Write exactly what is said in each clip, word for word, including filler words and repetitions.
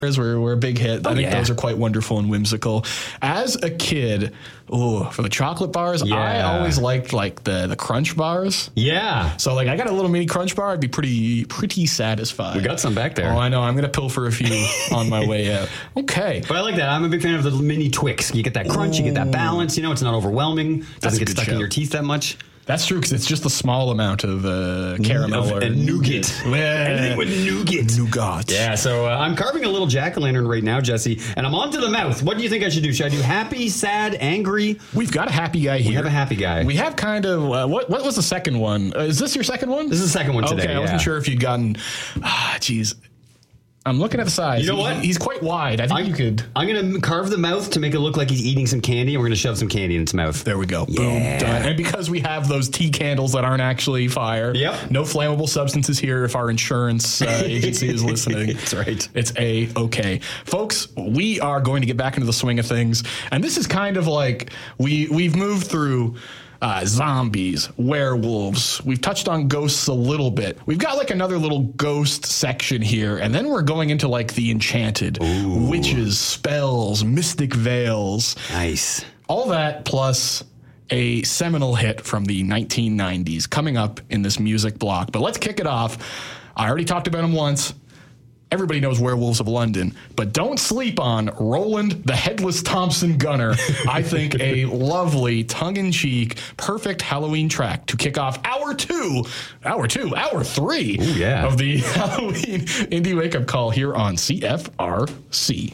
were, were a big hit. Oh, I think yeah. those are quite wonderful and whimsical. As a kid, oh, for the chocolate bars, Yeah. I always liked like the, the Crunch bars. Yeah. So like I got a little mini Crunch bar, I'd be pretty pretty satisfied. We got some back there. Oh, I know. I'm going to pilfer a few on my way out. Okay. But I like that. I'm a big fan of the mini Twix. You get that crunch, you get that balance. You know, it's not overwhelming. That's Doesn't a get good stuck in shout. your teeth that much. That's true because it's just a small amount of uh, caramel Of- or and nougat. Yeah. Anything with nougat. Nougat. Yeah, so uh, I'm carving a little jack-o'-lantern right now, Jesse, and I'm on to the mouth. What do you think I should do? Should I do happy, sad, angry? We've got a happy guy here. We have a happy guy. We have kind of, uh, what What was the second one? Uh, is this your second one? This is the second one today, Okay, I wasn't yeah. sure if you'd gotten, ah, geez. I'm looking at the size. You know He- what? He's quite wide. I think I'm, you could. I'm going to carve the mouth to make it look like he's eating some candy, and we're going to shove some candy in its mouth. There we go. Yeah. Boom. Done. And because we have those tea candles that aren't actually fire. Yep. No flammable substances here if our insurance uh, agency is listening. That's right. It's A-okay. Folks, we are going to get back into the swing of things. And this is kind of like we, we've moved through uh, zombies, werewolves. We've touched on ghosts a little bit. We've got like another little ghost section here. And then we're going into like the enchanted. Ooh. Witches, spells, mystic veils. Nice. All that plus a seminal hit from the nineteen nineties coming up in this music block. But let's kick it off. I already talked about him once. Everybody knows Werewolves of London, but don't sleep on Roland the Headless Thompson Gunner. I think a lovely, tongue-in-cheek, perfect Halloween track to kick off hour two, hour two, hour three Ooh, yeah. of the Halloween Indie Wake Up Call here on C F R C.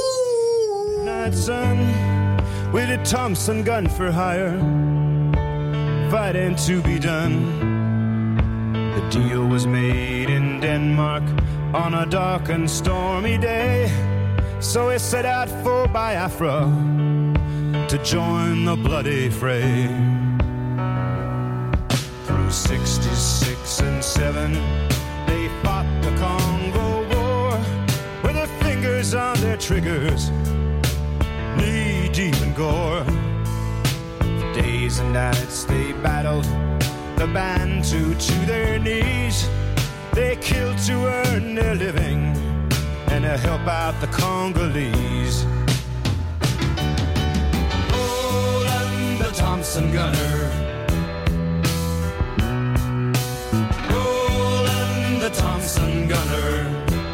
Night sun with a Thompson gun for hire, fighting to be done. The deal was made in Denmark on a dark and stormy day, so he set out for Biafra to join the bloody fray. Through sixty-six and seven, they fought the Congo War with their fingers on their triggers, knee deep in gore. For days and nights they battled the Bantu to their knees. They killed to earn their living and to help out the Congolese. Roland the Thompson Gunner, Roland the Thompson Gunner.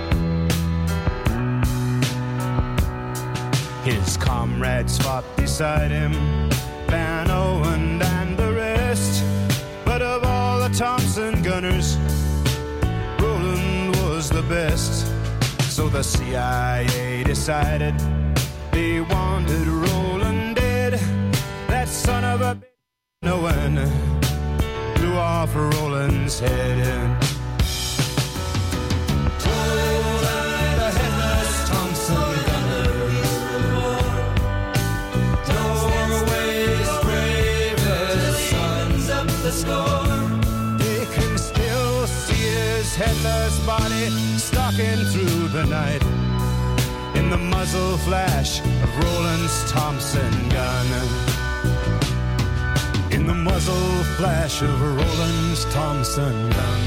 His comrades fought beside him, Van Owen and the rest. But of all the Thompson Gunners, Roland was the best. So the C I A decided they wanted Roland dead. That son of a bitch, no one blew off Roland's head. Roland the Headless Thompson Gunner, Norway's bravest sons of the score. They can still see his headless body stalking through the night in the muzzle flash of Roland's Thompson gun. In the muzzle flash of Roland's Thompson gun.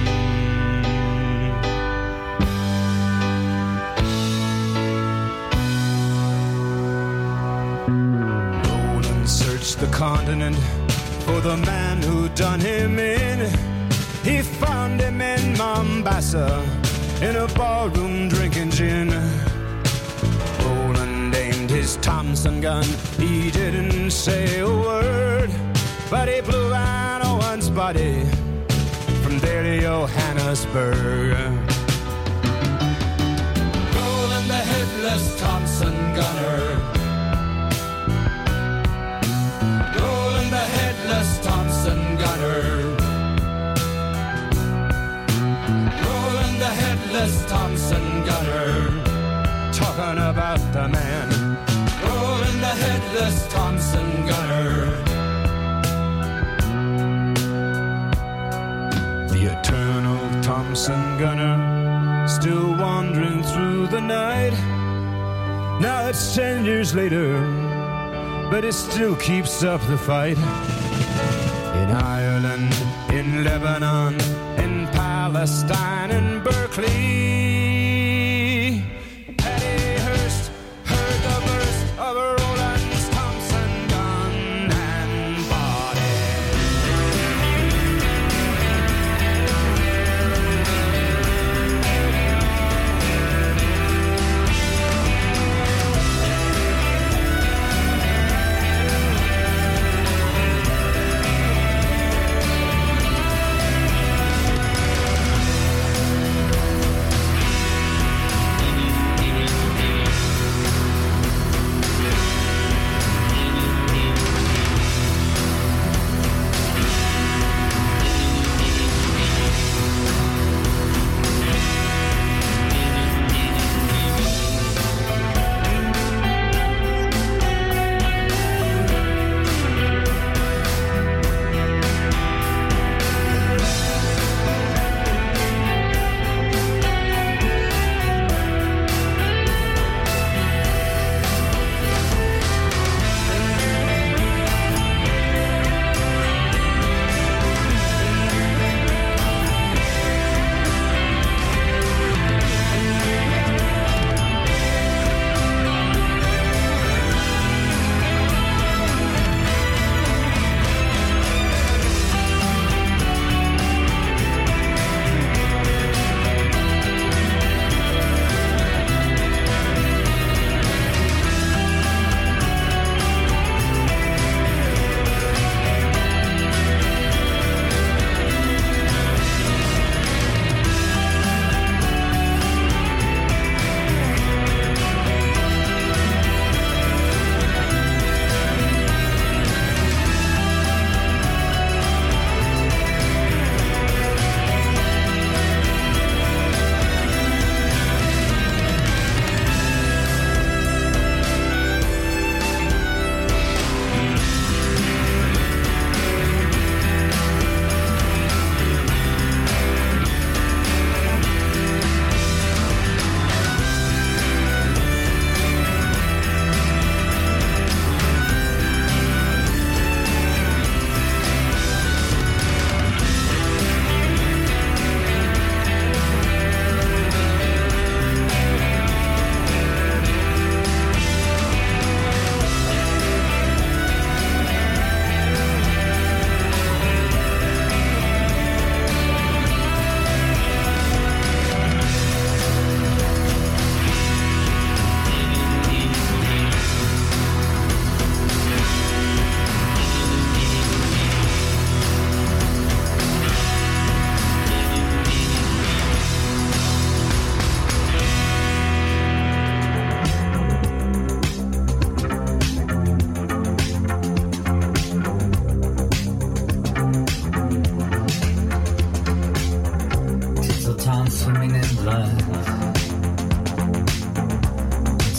Roland searched the continent for the man who done him in. He found him in Mombasa in a ballroom drinking gin. Roland aimed his Thompson gun, he didn't say a word, but he blew Van Owen's body from there to Johannesburg. Roland the Headless Thompson Gunner, Roland the Headless Thompson Gunner, Roland the Headless Thompson Gunner. Talking about the man, Roland the Headless Thompson Gunner. The eternal Thompson Gunner, still wandering through the night. Now it's ten years later, but it still keeps up the fight. In Ireland, in Lebanon, in Palestine, in Berkeley,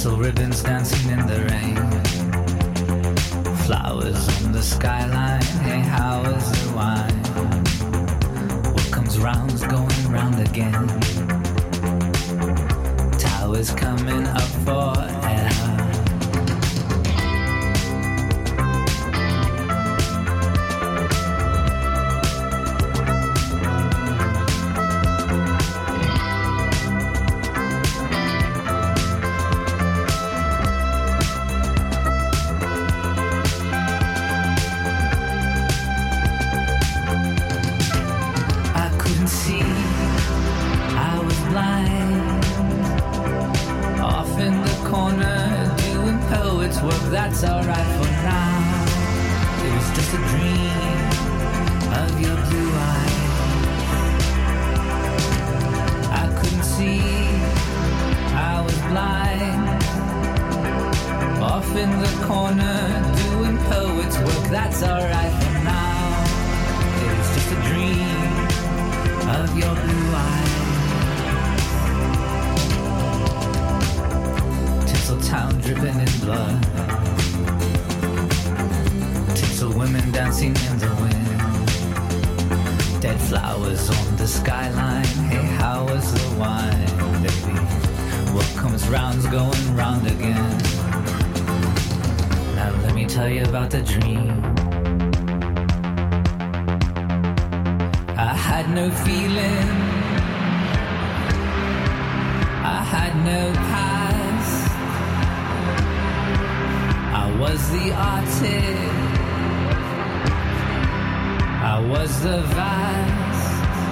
Tinsel ribbons dancing in the rain. Flowers on the skyline. Hey, how is the wine? What comes round's going round again. Towers coming up for air. That's alright for now. It was just a dream of your blue eyes. I couldn't see, I was blind. Off in the corner doing poet's work. That's alright for now. It was just a dream of your blue eyes. Tinseltown dripping in blood. Women dancing in the wind. Dead flowers on the skyline. Hey, how was the wine, baby? What comes round's going round again. Now let me tell you about the dream. I had no feeling. I had no past. I was the artist. I was the vast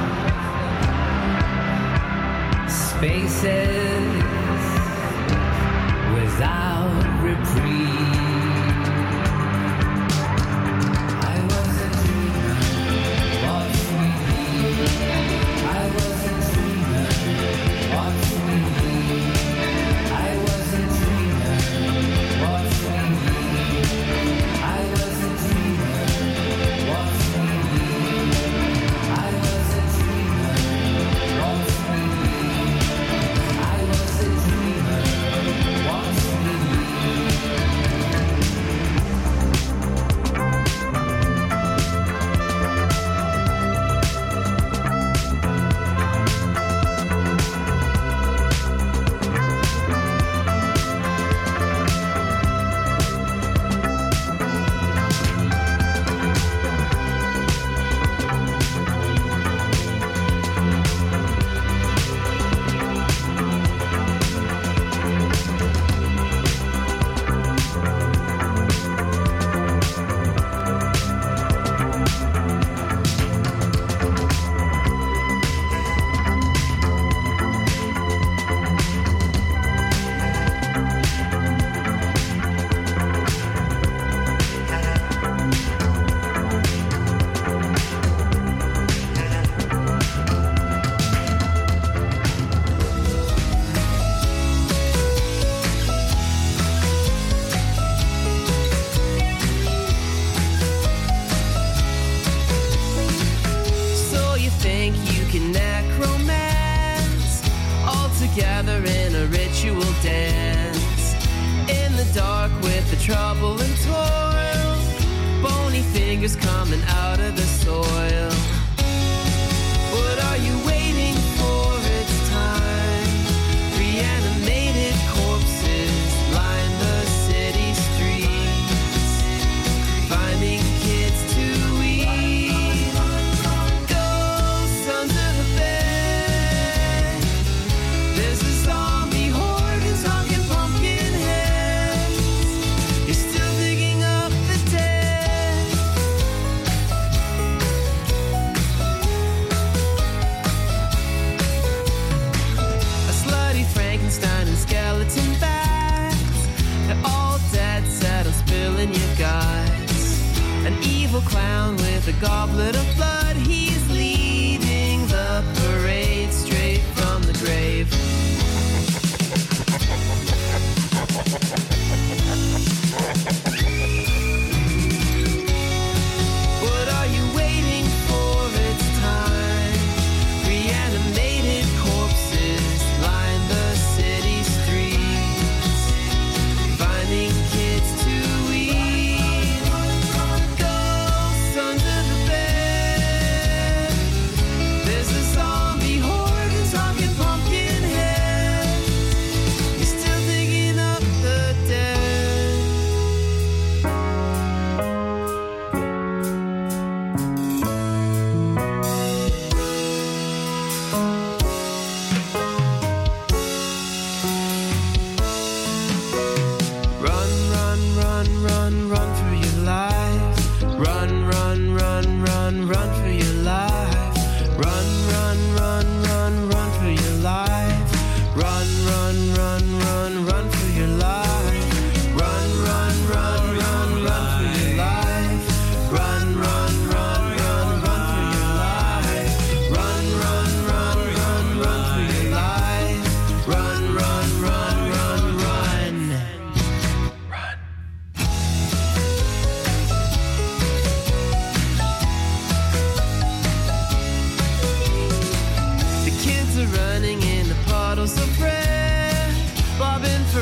spaces without reprieve. I was a dreamer, watch me be. I was a dreamer, watch me be. I was a dreamer, watch me be. I was a dreamer, watch me be. I was a dreamer, watch me be. I was a dreamer, watch me be. Trouble and toil, bony fingers coming out of the soil. What are you waiting for? It's time. Reanimated corpses line the city streets, finding kids to eat. Ghosts under the bed. There's a zombie horde who's honking pumpkin heads. You're still digging up the dead. A slutty Frankenstein and skeleton bats. They're all dead set on spilling your guts. An evil clown with a goblet of blood. He's leading the parade straight from the grave. What are you waiting for? It's time. Reanimated corpses line the city streets,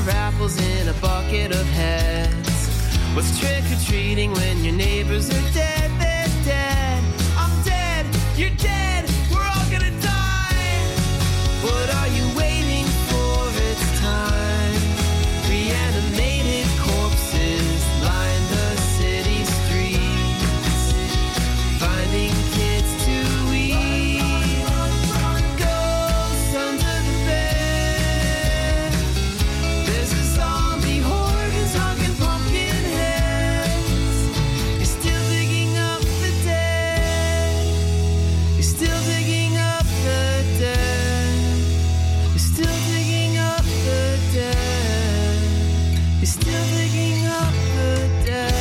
for apples in a bucket of heads. What's trick-or-treating when your neighbors are dead? They're dead. I'm dead. You're dead. We're all gonna die. What are you waiting for? It's time. Reanimated corpses line the city streets, finding kids to eat. Ghosts under the bed. There's a zombie horde who's hugging pumpkin heads. You're still digging up the dead. You're still digging up the dead. You're still digging up the dead. You're still digging up the dead.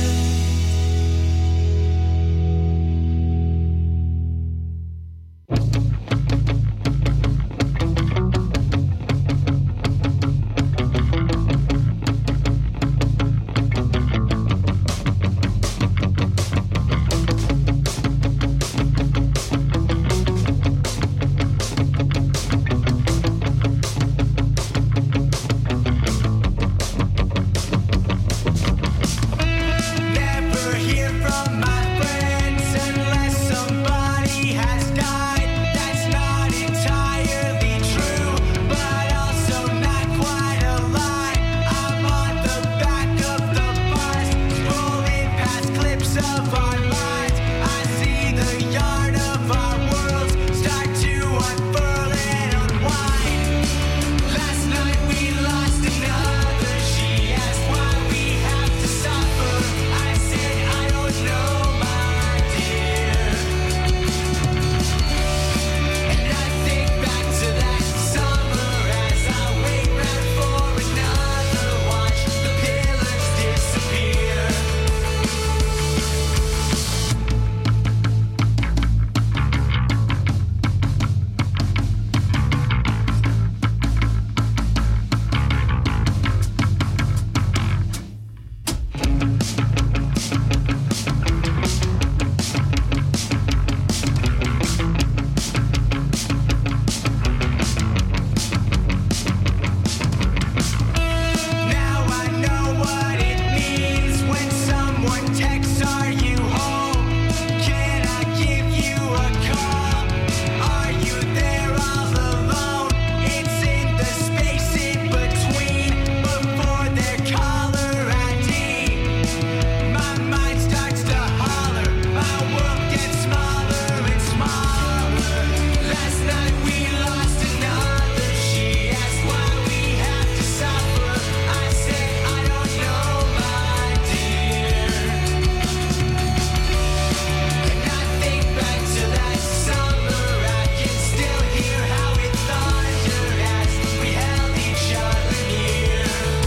Never hear from my friends unless somebody has died. That's not entirely true, but also not quite a lie. I'm on the back of the bus, scrolling past clips of our lives. I see the yarn of our worlds start to unfurl and unwind. Last night we lost another. She asked why we have to suffer. I said I don't know, my dear. And I think back to that summer as I wait round for another. Watch the pillars disappear. Now I know what it means when someone texts, "Are you home? Can I give you a call? Are you there all alone?" It's in the space in between before their caller I D. My mind starts to holler. My world gets smaller and smaller. Last night we lost another. She asked why we have to suffer. I said I don't know, my dear. And I think back to that summer. I can still hear how it thundered as we held each other near.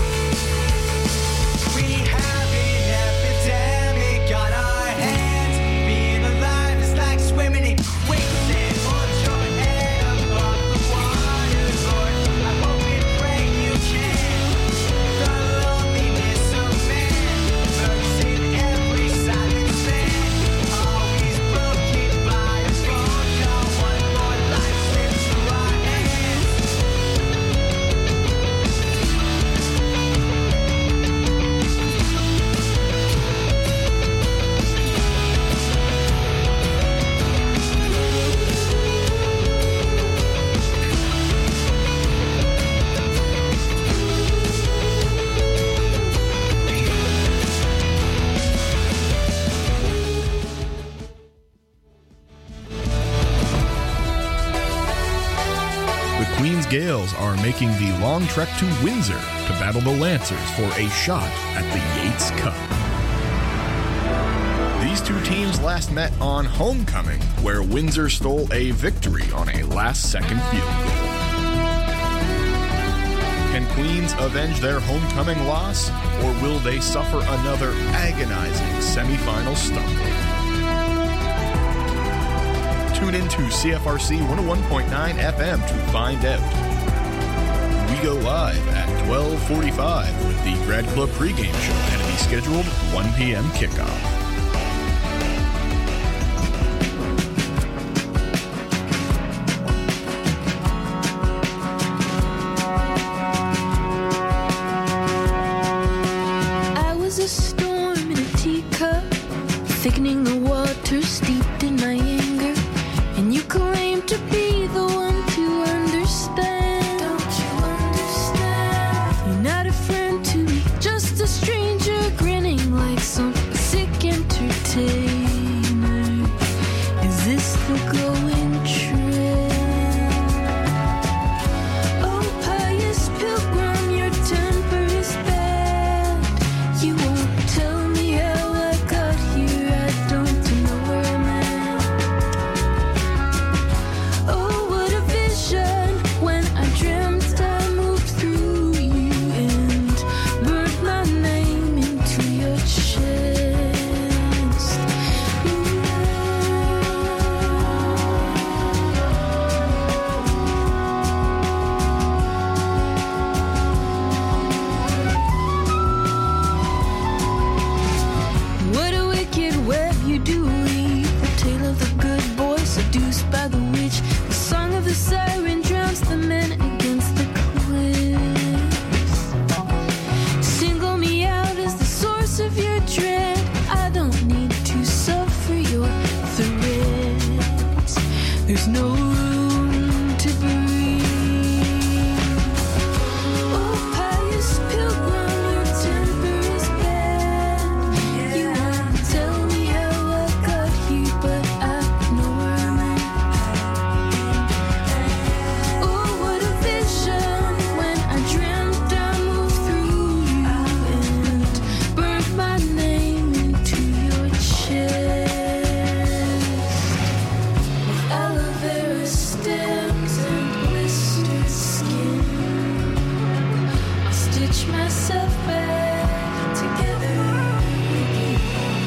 We have an epidemic on our hands. Being alive is like swimming in quicksand. Hold your head above the water, Lord. I hope and pray you can. The loneliness of man lurks in every silent man. Always broken by a phone call. One more life slips through our hands. The Queen's Gales are making the long trek to Windsor to battle the Lancers for a shot at the Yates Cup. These two teams last met on Homecoming, where Windsor stole a victory on a last-second field goal. Can Queens avenge their homecoming loss, or will they suffer another agonizing semifinal stumble? Tune in to C F R C one oh one point nine F M to find out. We go live at twelve forty-five with the Grad Club pregame show and a scheduled one p.m. kickoff. There's no room to breathe. Oh, pious pilgrim, your temper is bad. You won't tell me how I got here, but I know where I'm at. Oh, what a vision when I dreamt I moved through you and burned my name into your chest. With aloe vera stems and blistered skin, I'll stitch myself back together again.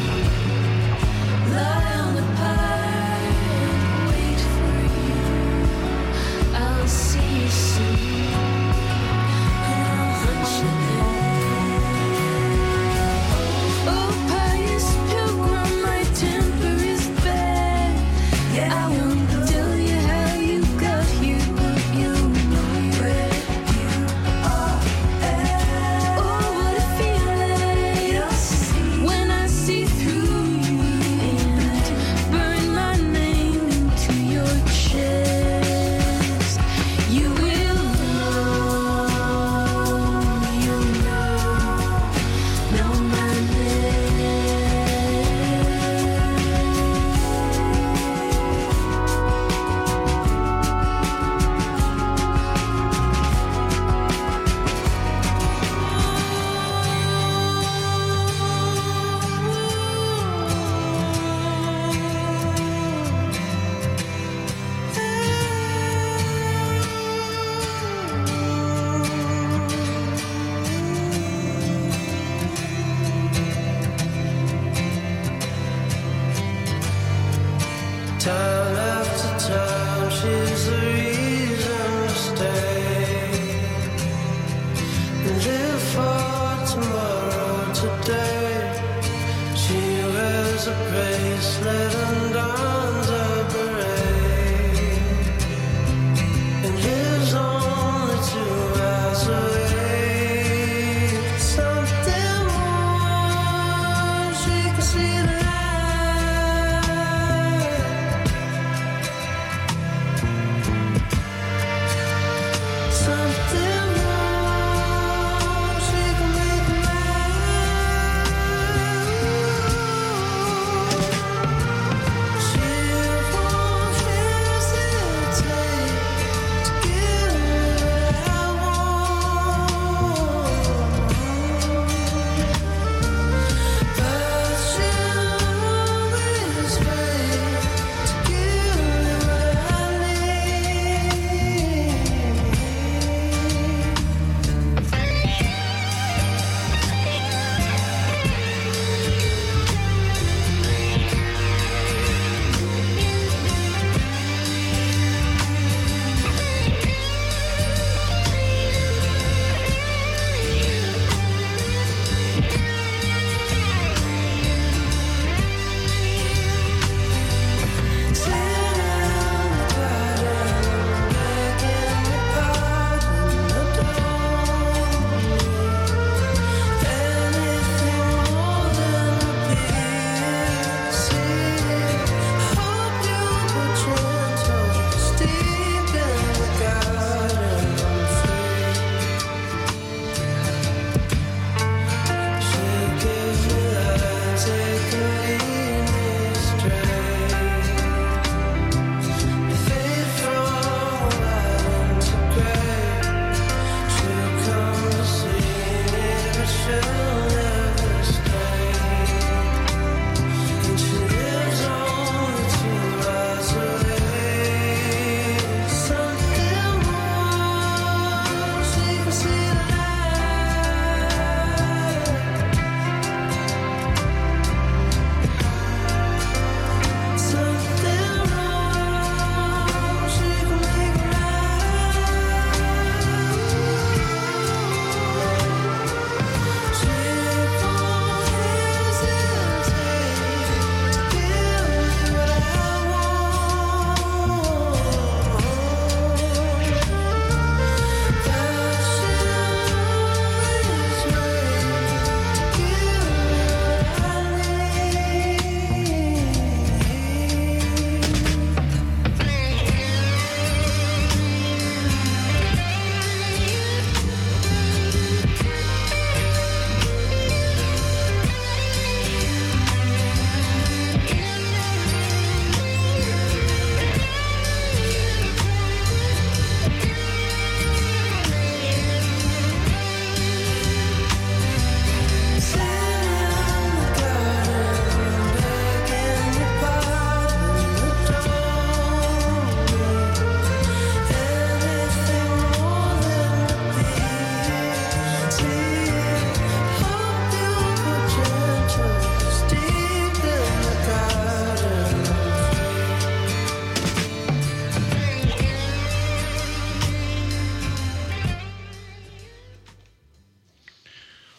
Lie on the pie and wait for you. I'll see you soon, and I'll hunt you there. Oh, pious pilgrim, my temper is bad. I won't tell you how you got here, but you know where you are at. Oh, what a feeling when I see through you and burn my name into your chest. You will know, you'll know, know my name. Time after time, she's the reason to stay and live for tomorrow. Today, she wears a bracelet and dons a beret and lives only two hours away. Something more, she can see the light. Something more, she can make mine. She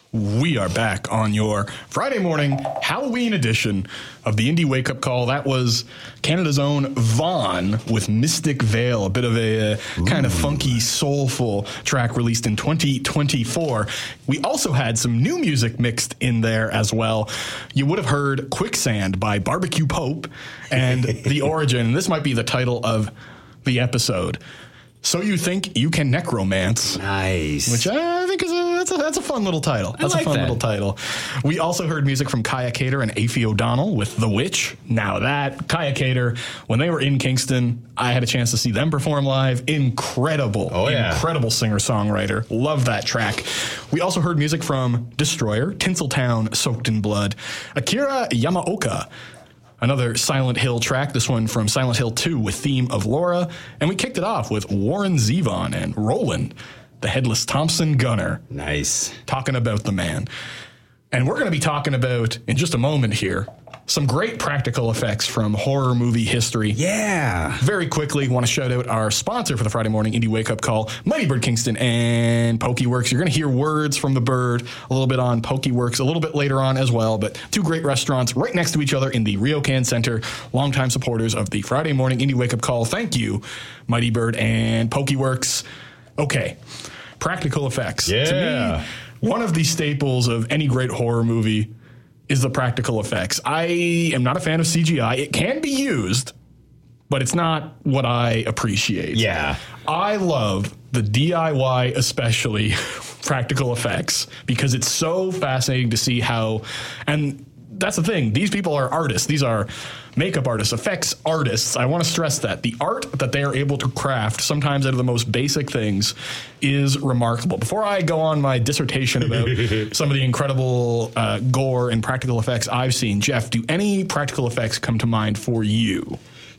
We are back on your Friday morning Halloween edition of the Indie Wake Up Call. That was Canada's own Vaughn with Mystic Veil, a bit of a uh, kind of funky, soulful track released in twenty twenty-four. We also had some new music mixed in there as well. You would have heard Quicksand by Barbecue Pope and The Origin. This might be the title of the episode. So You Think You Can Necromance. Nice. Which I think is a that's a, that's a fun little title. That's like a fun that. little title. We also heard music from Kaya Cater and Aoife O'Donnell with The Witch. Now that, Kaya Cater, when they were in Kingston, I had a chance to see them perform live. Incredible. Oh, yeah. Incredible singer-songwriter. Love that track. We also heard music from Destroyer, Tinseltown, Soaked in Blood, Akira Yamaoka, another Silent Hill track, this one from Silent Hill two with Theme of Laura. And we kicked it off with Warren Zevon and Roland, the Headless Thompson Gunner, Nice. talking about the man. And we're going to be talking about, in just a moment here, some great practical effects from horror movie history. Yeah. Very quickly, want to shout out our sponsor for the Friday morning Indie Wake Up Call, Mighty Bird Kingston and Pokeworks. You're going to hear words from the bird a little bit on Pokeworks a little bit later on as well, but two great restaurants right next to each other in the Ryokan Center. Longtime supporters of the Friday morning Indie Wake Up Call. Thank you, Mighty Bird and Pokeworks. Okay, practical effects. Yeah. To me, one of the staples of any great horror movie is the practical effects. I am not a fan of C G I. It can be used, but it's not what I appreciate. Yeah. I love the D I Y, especially practical effects, because it's so fascinating to see how, and that's the thing, these people are artists. These are makeup artists, effects artists. I want to stress that. The art that they are able to craft, sometimes out of the most basic things, is remarkable. Before I go on my dissertation about some of the incredible uh, gore and practical effects I've seen, Jeff, do any practical effects come to mind for you?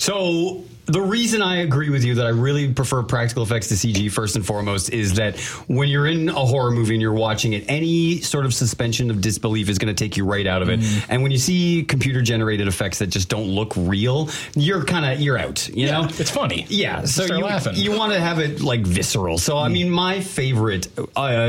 So the reason I agree with you that I really prefer practical effects to C G first and foremost is that when you're in a horror movie and you're watching it, any sort of suspension of disbelief is going to take you right out of it. Mm. And when you see computer generated effects that just don't look real, you're kind of you're out. You know, it's funny. Yeah, so Start you, laughing. you want to have it like visceral. So I mean, my favorite, uh,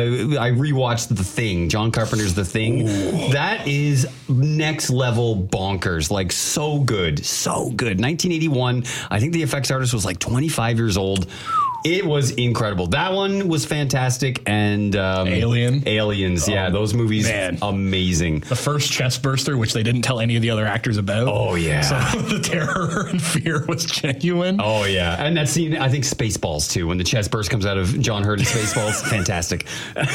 I rewatched The Thing, John Carpenter's The Thing. Ooh. That is next level bonkers, like so good, so good. nineteen eighty-one. I think the effects artist was like twenty-five years old. It was incredible. That one was fantastic. And um, Alien. Aliens, yeah, those movies, man. amazing. The first chest burster, which they didn't tell any of the other actors about. Oh, yeah. So the terror and fear was genuine. Oh, yeah. And that scene, I think Spaceballs, too, when the chest burst comes out of John Hurt in Spaceballs, fantastic.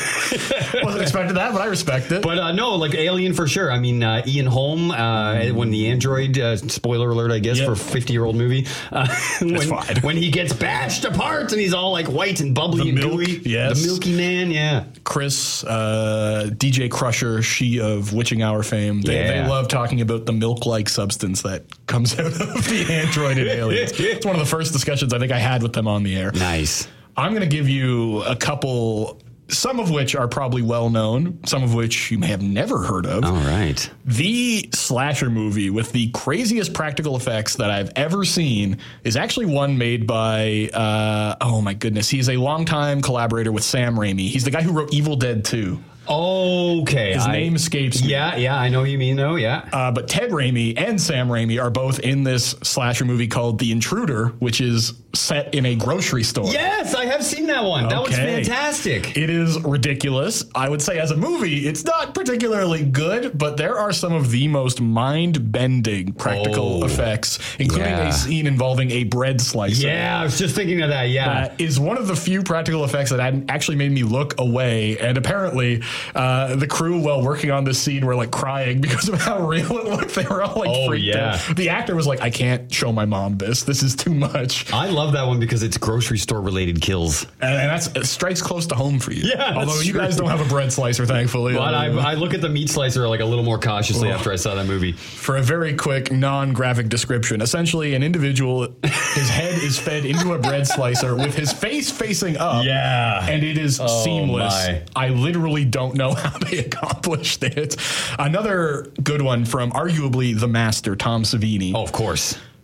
Wasn't expecting that, but I respect it. But uh, no, like Alien for sure. I mean, uh, Ian Holm, uh, when the android, uh, spoiler alert, I guess, Yep. for a fifty-year-old movie, uh, when, fine. when he gets bashed apart and he's all like white and bubbly The and milk, gooey. yes. The milky man, yeah. Chris, uh, D J Crusher, she of Witching Hour fame, they, Yeah. they love talking about the milk-like substance that comes out of the android in Aliens. It's one of the first discussions I think I had with them on the air. Nice. I'm going to give you a couple, some of which are probably well known, some of which you may have never heard of. All right. The slasher movie with the craziest practical effects that I've ever seen is actually one made by, uh, oh my goodness, he's a longtime collaborator with Sam Raimi. He's the guy who wrote Evil Dead two. Okay. His I- name escapes me. Yeah, yeah, I know who you mean, though, yeah. Uh, but Ted Raimi and Sam Raimi are both in this slasher movie called The Intruder, which is set in a grocery store. Yes, I have seen that one. That was Okay. fantastic. It is ridiculous. I would say as a movie, it's not particularly good, but there are some of the most mind-bending practical Oh, effects, including yeah. a scene involving a bread slicer. Yeah, I was just thinking of that, yeah. That is one of the few practical effects that had actually made me look away. And apparently, uh, the crew, while working on this scene, were like crying because of how real it looked. They were all like Oh, freaked yeah. out. The actor was like, I can't show my mom this. This is too much. I love that one because it's grocery store related kills. And, and that's it strikes close to home for you. Yeah, that's Although you true. guys don't have a bread slicer, thankfully. But I, Uh, I look at the meat slicer like a little more cautiously Oh. after I saw that movie. For a very quick, non-graphic description, essentially an individual, his head is fed into a bread slicer with his face facing up. Yeah. And it is Oh, seamless. my. I literally don't know how they accomplished it. Another good one from arguably the master, Tom Savini. Oh, of course.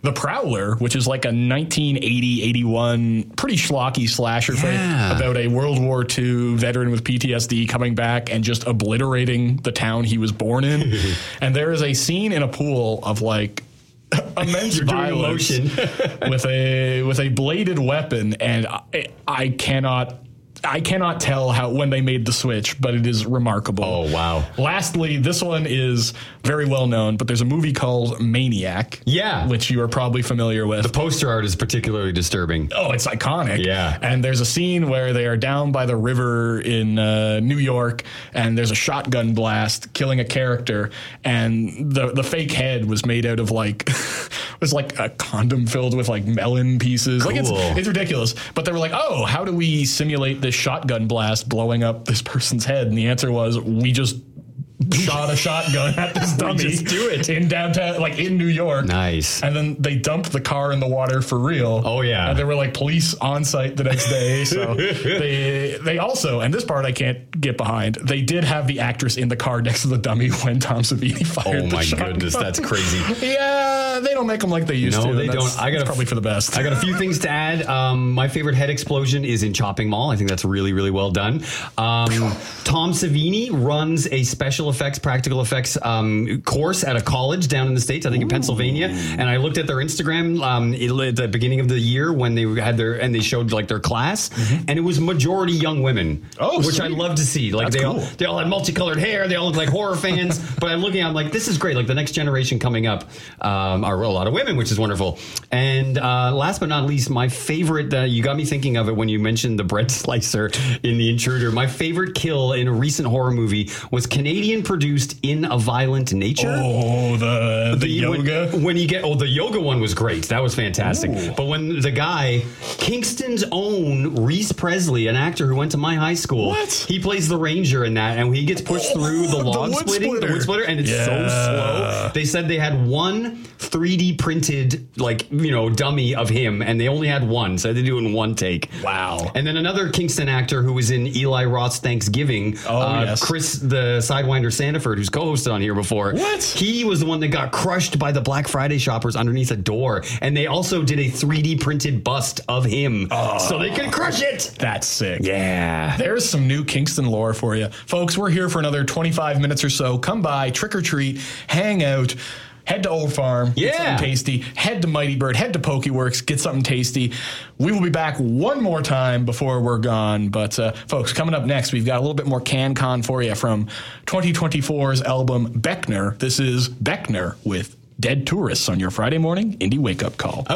The Prowler, which is like a nineteen eighty, eighty-one pretty schlocky slasher Yeah. film about a World War Two veteran with P T S D coming back and just obliterating the town he was born in. And there is a scene in a pool of like immense You're doing violence motion. with a with a bladed weapon, and I, I cannot I cannot tell how when they made the switch, but it is remarkable. Oh, wow. Lastly, this one is very well known, but there's a movie called Maniac. Yeah. Which you are probably familiar with. The poster art is particularly disturbing. Oh, it's iconic. Yeah. And there's a scene where they are down by the river in uh, New York, and there's a shotgun blast killing a character, and the the fake head was made out of like was like a condom filled with like melon pieces. Like it's Cool. it's ridiculous. But they were like, oh, how do we simulate this shotgun blast blowing up this person's head? And the answer was, we just shot a shotgun at this dummy. just do it. in downtown, like in New York. Nice. And then they dumped the car in the water for real. Oh, yeah. And there were like police on site the next day. So they they also, and this part I can't get behind, they did have the actress in the car next to the dummy when Tom Savini fired Oh the my shotgun. goodness, that's crazy. Yeah, they don't make them like they used No, to. they and that's- don't. I got that's a- probably for the best. I got a few things to add. Um, my favorite head explosion is in Chopping Mall. I think that's really, really well done. Um, Tom Savini runs a special effects, practical effects um, course at a college down in the States, I think in Pennsylvania. And I looked at their Instagram um, it- at the beginning of the year when they had their, and they showed like their class, and it was majority young women. Oh, which I sweet. love to see. Like That's they all, cool. they all had multicolored hair. They all look like horror fans. But I'm looking, I'm like, this is great. Like the next generation coming up um, are a lot of women, which is wonderful. And uh, last but not least, my favorite, uh, you got me thinking of it when you mentioned the bread slicer in The Intruder. My favorite kill in a recent horror movie was Canadian produced In a Violent Nature. Oh, the, the, yoga. When, when you get, oh, the yoga one was great. That was fantastic. Ooh. But when the guy, Kingston's own Reese Presley, an actor who went to my high school, What? he plays the ranger in that, and he gets pushed through the the log wood splitting, the splitter. wood splitter, and it's so Yeah. slow. They said they had one three D printed, like, you know, dummy of him, and they only had one, so they do it in one take. Wow. And then another Kingston actor who was in Eli Roth's Thanksgiving, Oh, uh, yes. Chris the Sidewinder Sandiford, who's co-hosted on here before. What? He was the one that got crushed by the Black Friday shoppers underneath a door, and they also did a three D printed bust of him, so they could crush it. That's sick. Yeah. There's some new Kingston lore for you. Folks, we're here for another twenty-five minutes or so. Come by, trick or treat, hang out. Head to Old Farm, get Yeah. something tasty. Head to Mighty Bird, head to Pokeworks, get something tasty. We will be back one more time before we're gone. But, uh, folks, coming up next, we've got a little bit more CanCon for you from twenty twenty-four's album Beckner. This is Beckner with Dead Tourists on your Friday morning Indie Wake Up Call.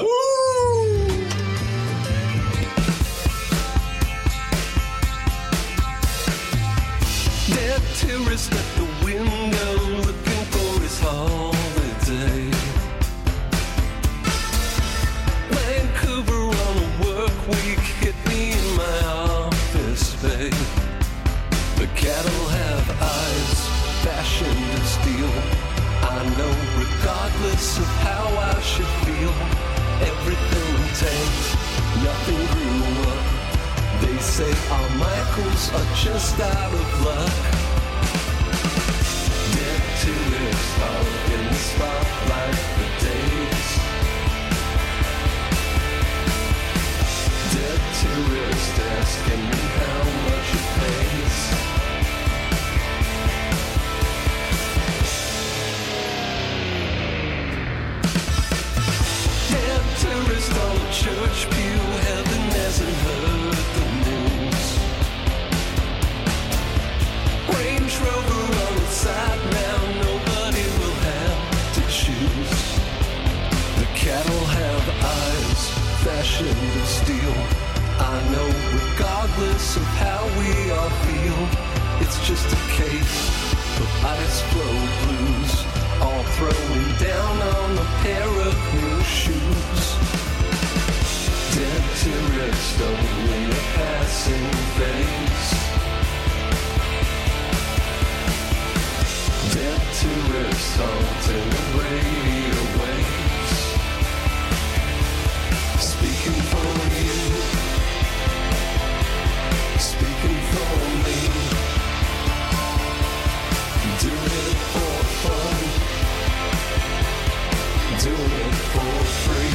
Dead tourist at the window looking for his holiday. Vancouver on a work week hit me in my office bay. The cattle have eyes fashioned of steel. I know regardless of how I should feel, everything tanked, nothing grew up. They say our Michaels are just out of luck. Dead tourists are in the spotlight for days. Dead tourists asking me how much it pays. Dead tourist on a church pew, heaven hasn't heard the news. Range Rover on its side now, nobody will have to choose. The cattle have eyes fashioned of steel. I know regardless of how we all feel, it's just a case of ice flow blues, all throwing down on a pair of new shoes. Dead tourist only a passing phase. Dead tourist haunting the radio waves. Speaking for you, speaking for me. Doing it for fun, doing it for free.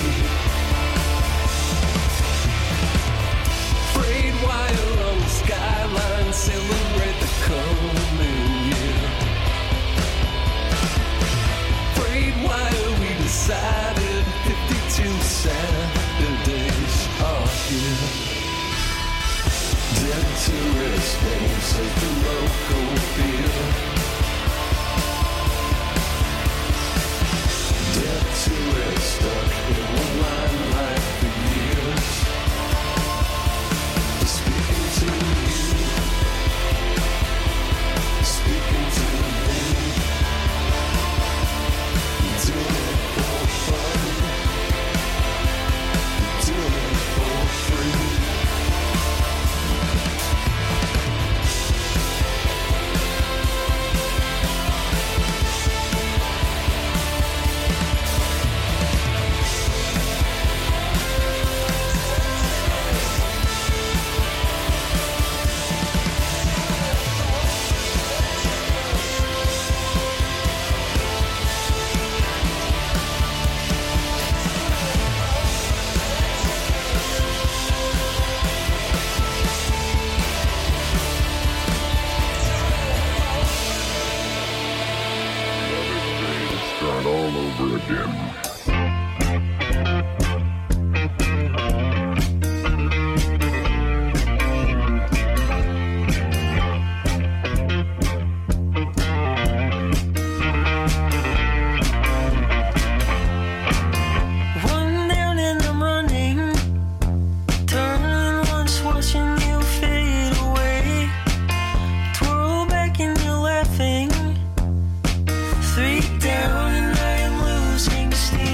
over again. One down and I'm running. Turn once, watching you fade away. Twirl back and you're laughing. Three down and I am losing steam.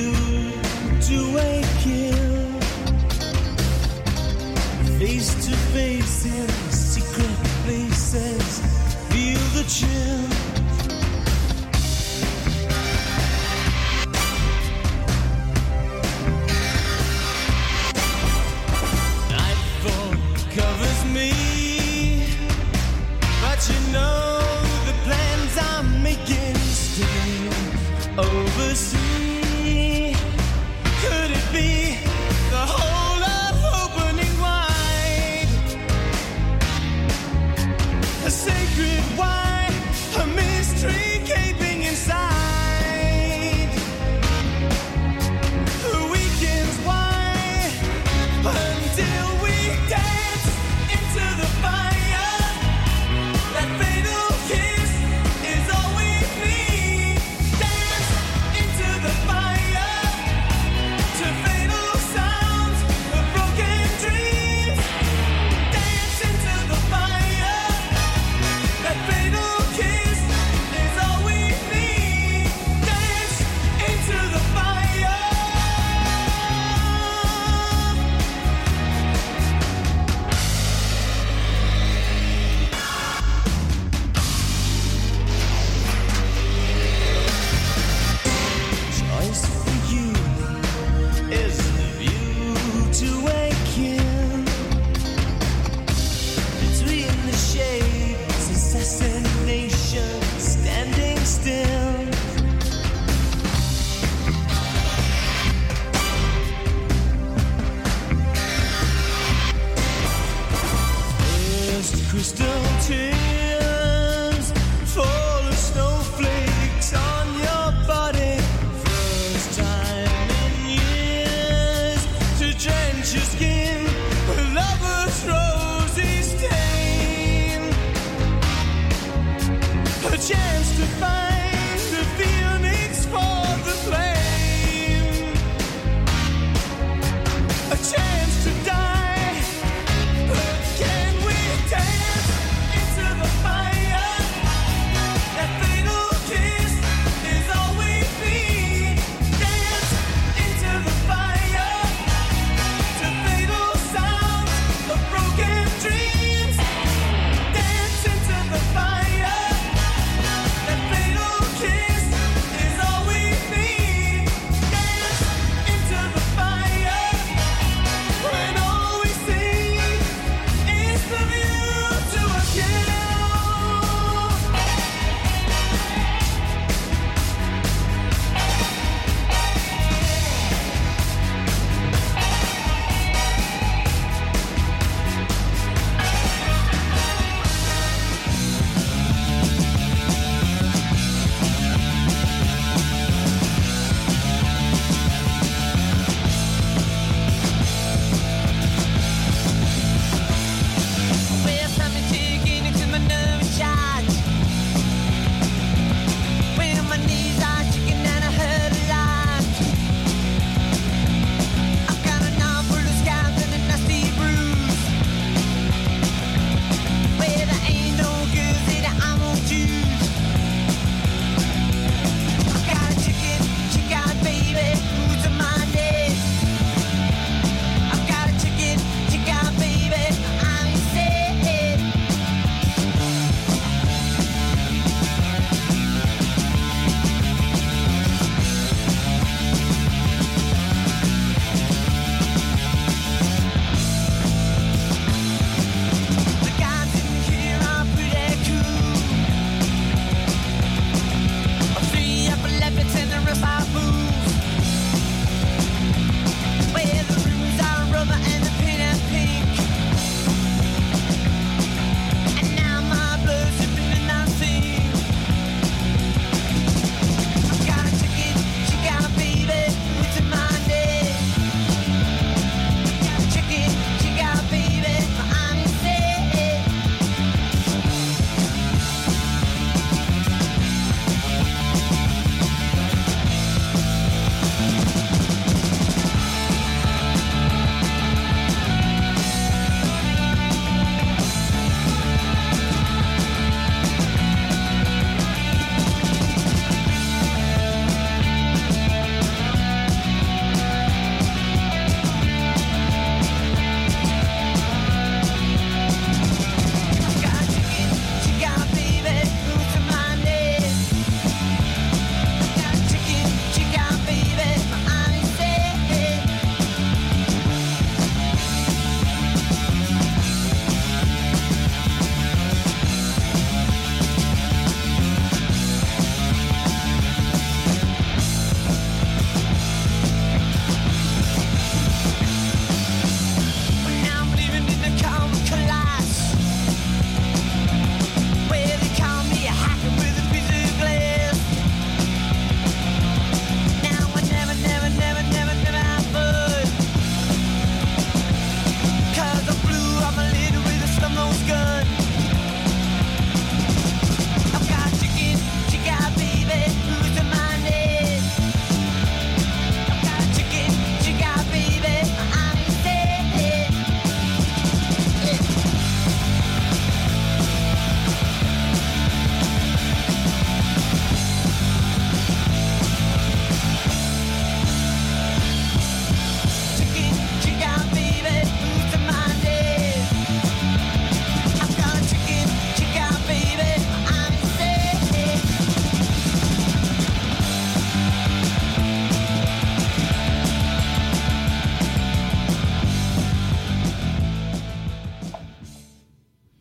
do I kill? Face to face in secret places, feel the chill. Nightfall covers me, but you know the plans I'm making still oversee. Could it be the whole of opening wide? A sacred wine, a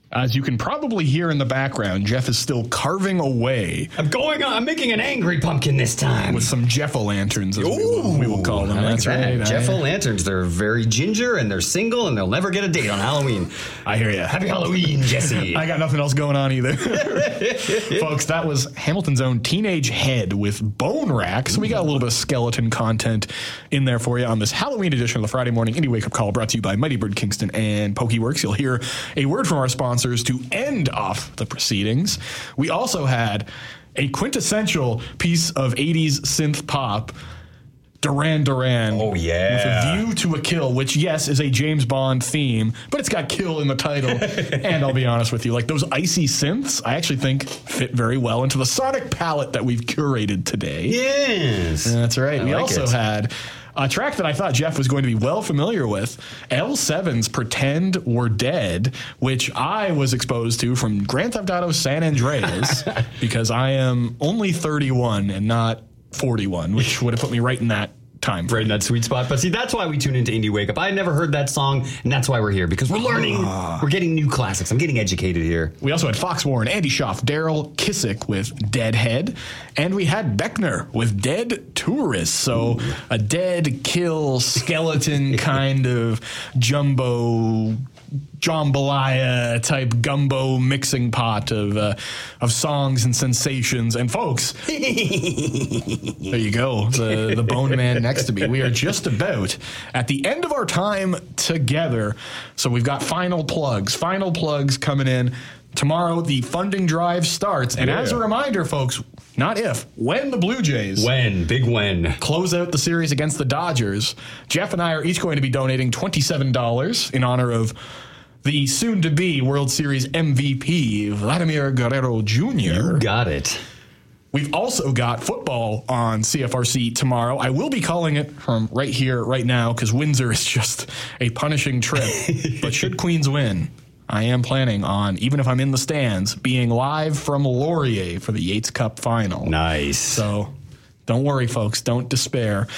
As you can probably hear in the background, Jeff is still carving away I'm going on. I'm making an angry pumpkin this time. with some Jeffa-lanterns, as we will, we will call them. I like That's that. right. Jeff I, Lanterns. They're very ginger and they're single and they'll never get a date on Halloween. I hear you. Happy Halloween, Jesse. I got nothing else going on either. Folks, that was Hamilton's own Teenage Head with Bone Rack. So we got a little bit of skeleton content in there for you on this Halloween edition of the Friday Morning Indie Wake Up Call, brought to you by Mighty Bird Kingston and Pokeworks. You'll hear a word from our sponsors to end off the proceedings. We also had a quintessential piece of eighties synth pop, Duran Duran. Oh, yeah. With A View to a Kill, which, yes, is a James Bond theme, but it's got kill in the title. And I'll be honest with you, like those icy synths, I actually think fit very well into the sonic palette that we've curated today. Yes. That's right. I we like also it. had a track that I thought Jeff was going to be well familiar with, L seven's Pretend We're Dead, which I was exposed to from Grand Theft Auto San Andreas because I am only thirty-one and not forty-one, which would have put me right in that time frame. Right in that sweet spot. But see, that's why we tune into Indie Wake Up. I had never heard that song, and that's why we're here, because we're learning. We're getting new classics. I'm getting educated here. We also had Fox Warren, Andy Schaaf, Daryl Kissick with Deadhead, and we had Beckner with Dead Tourist. So Ooh. a dead, kill, skeleton kind of jumbo jambalaya type gumbo mixing pot of uh, of songs and sensations. And folks, there you go, the, the Bone Man next to me. We are just about at the end of our time together. So we've got final plugs, final plugs coming in. Tomorrow, the funding drive starts. And yeah. as a reminder, folks, not if, when the Blue Jays. When, big when. Close out the series against the Dodgers, Jeff and I are each going to be donating twenty-seven dollars in honor of the soon-to-be World Series M V P, Vladimir Guerrero Junior You got it. We've also got football on C F R C tomorrow. I will be calling it from right here, right now, because Windsor is just a punishing trip. But should Queens win, I am planning on, even if I'm in the stands, being live from Laurier for the Yates Cup final. Nice. So don't worry, folks. Don't despair.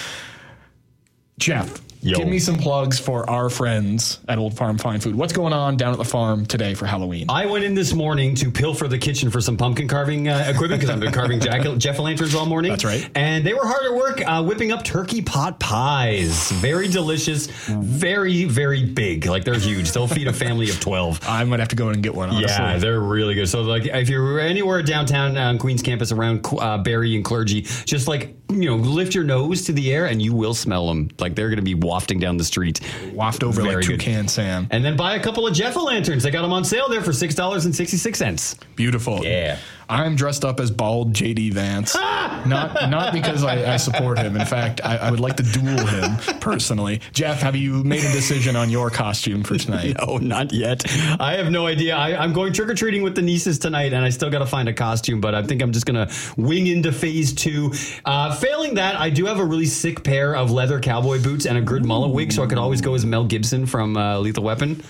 Jeff, Yo. give me some plugs for our friends at Old Farm Fine Food. What's going on down at the farm today for Halloween? I went in this morning to pilfer the kitchen for some pumpkin carving uh, equipment because I've been carving jack- Jeff-o'-lanterns all morning. That's right. And they were hard at work uh, whipping up turkey pot pies. Very delicious. Very, very big. Like, they're huge. They'll feed a family of twelve. I might have to go in and get one, honestly. Yeah, they're really good. So, like, if you're anywhere downtown on Queens campus around uh, Barrie and Clergy, just, like, you know, lift your nose to the air and you will smell them. Like, they're going to be wafting down the street. Waft over Very like good. Toucan Sam. And then buy a couple of Jeff-o'-lanterns. They got them on sale there for six dollars and sixty-six cents. Beautiful. Yeah. I'm dressed up as bald J D Vance. not not because I, I support him. In fact, I, I would like to duel him personally. Jeff, have you made a decision on your costume for tonight? No, not yet. I have no idea. I, I'm going trick-or-treating with the nieces tonight, and I still got to find a costume, but I think I'm just going to wing into phase two. Uh, failing that, I do have a really sick pair of leather cowboy boots and a good mullet wig, so I could always go as Mel Gibson from uh, Lethal Weapon.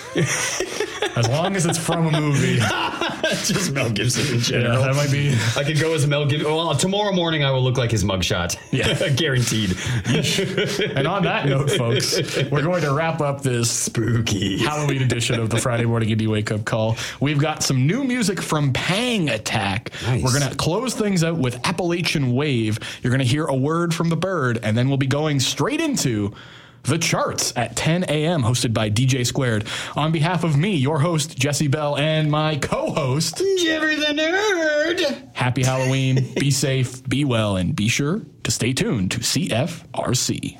As long as it's from a movie. Just Mel Gibson in general. Yeah, that might be. I could go as Mel Gibson. Well, tomorrow morning I will look like his mugshot. Yeah. Guaranteed. And on that note, folks, we're going to wrap up this spooky Halloween edition of the Friday Morning Indie Wake Up Call. We've got some new music from Pang Attack. Nice. We're going to close things out with Appalachian Wave. You're going to hear a word from the bird, and then we'll be going straight into The Charts at ten a.m., hosted by D J Squared. On behalf of me, your host, Jesse Bell, and my co-host, Jeffrey the Nerd. Happy Halloween, be safe, be well, and be sure to stay tuned to C F R C.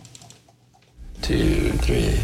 Two, three.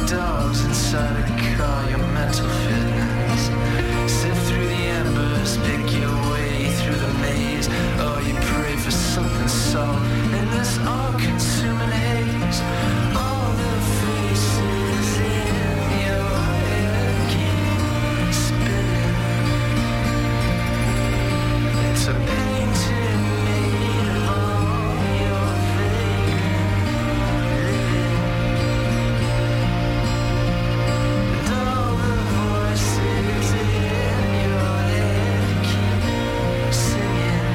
dogs inside a car, your mental fitness. Sift through the embers, pick your way through the maze. Oh, you pray for something solid in this all-consuming haze. All the faces in your head keep spinning. It's a painting made of all your fake living. And all the voices in your head keep singing.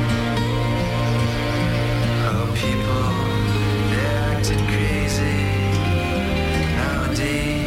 Oh, people, they're acting crazy nowadays.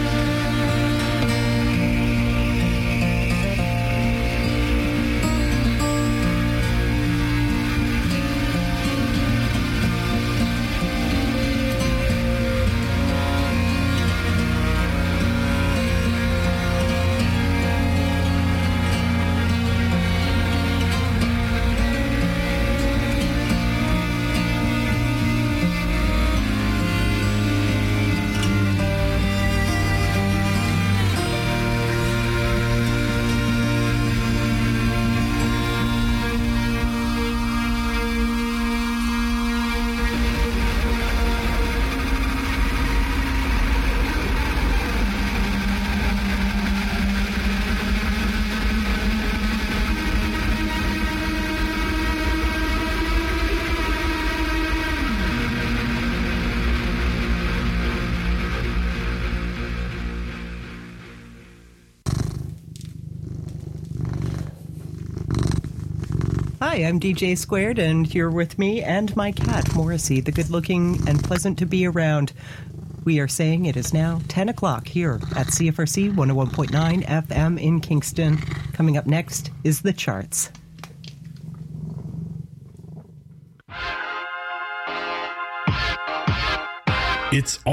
Hi, I'm D J Squared, and you're with me and my cat, Morrissey, the good-looking and pleasant to be around. We are saying it is now ten o'clock here at C F R C one oh one point nine F M in Kingston. Coming up next is The Charts. It's